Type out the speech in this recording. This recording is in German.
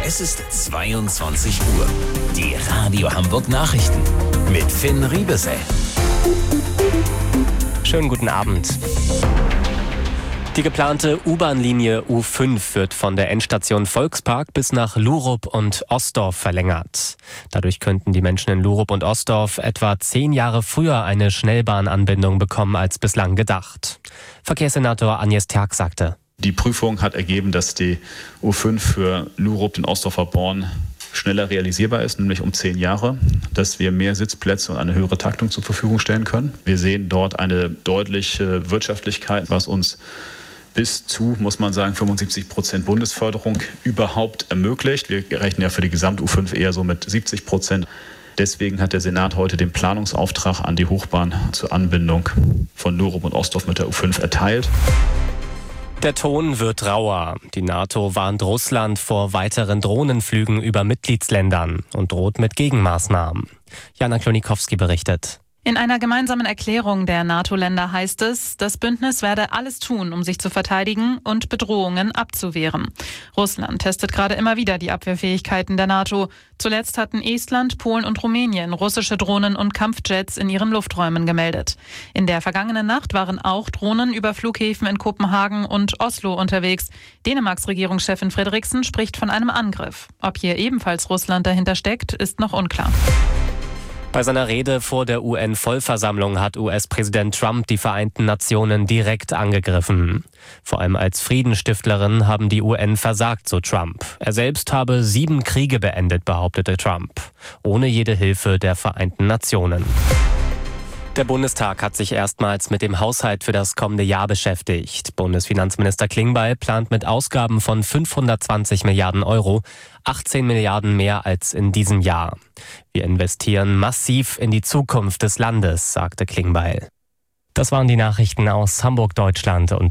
Es ist 22 Uhr. Die Radio Hamburg Nachrichten mit Finn Riebesell. Schönen guten Abend. Die geplante U-Bahn-Linie U5 wird von der Endstation Volkspark bis nach Lurup und Osdorf verlängert. Dadurch könnten die Menschen in Lurup und Osdorf etwa 10 Jahre früher eine Schnellbahnanbindung bekommen als bislang gedacht. Verkehrssenator Agnes Terk sagte: Die Prüfung hat ergeben, dass die U5 für Lurup, den Osdorfer Born, schneller realisierbar ist, nämlich um 10 Jahre, dass wir mehr Sitzplätze und eine höhere Taktung zur Verfügung stellen können. Wir sehen dort eine deutliche Wirtschaftlichkeit, was uns bis zu, muss man sagen, 75% Bundesförderung überhaupt ermöglicht. Wir rechnen ja für die Gesamt-U5 eher so mit 70%. Deswegen hat der Senat heute den Planungsauftrag an die Hochbahn zur Anbindung von Lurup und Osdorf mit der U5 erteilt. Der Ton wird rauer. Die NATO warnt Russland vor weiteren Drohnenflügen über Mitgliedsländern und droht mit Gegenmaßnahmen. Jana Klonikowski berichtet. In einer gemeinsamen Erklärung der NATO-Länder heißt es, das Bündnis werde alles tun, um sich zu verteidigen und Bedrohungen abzuwehren. Russland testet gerade immer wieder die Abwehrfähigkeiten der NATO. Zuletzt hatten Estland, Polen und Rumänien russische Drohnen und Kampfjets in ihren Lufträumen gemeldet. In der vergangenen Nacht waren auch Drohnen über Flughäfen in Kopenhagen und Oslo unterwegs. Dänemarks Regierungschefin Frederiksen spricht von einem Angriff. Ob hier ebenfalls Russland dahinter steckt, ist noch unklar. Bei seiner Rede vor der UN-Vollversammlung hat US-Präsident Trump die Vereinten Nationen direkt angegriffen. Vor allem als Friedenstiftlerin haben die UN versagt, so Trump. Er selbst habe 7 Kriege beendet, behauptete Trump, ohne jede Hilfe der Vereinten Nationen. Der Bundestag hat sich erstmals mit dem Haushalt für das kommende Jahr beschäftigt. Bundesfinanzminister Klingbeil plant mit Ausgaben von 520 Milliarden Euro, 18 Milliarden mehr als in diesem Jahr. Wir investieren massiv in die Zukunft des Landes, sagte Klingbeil. Das waren die Nachrichten aus Hamburg, Deutschland und